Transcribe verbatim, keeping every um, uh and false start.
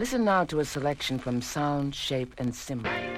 Listen now to a selection from Sound, Shape, and Symbol.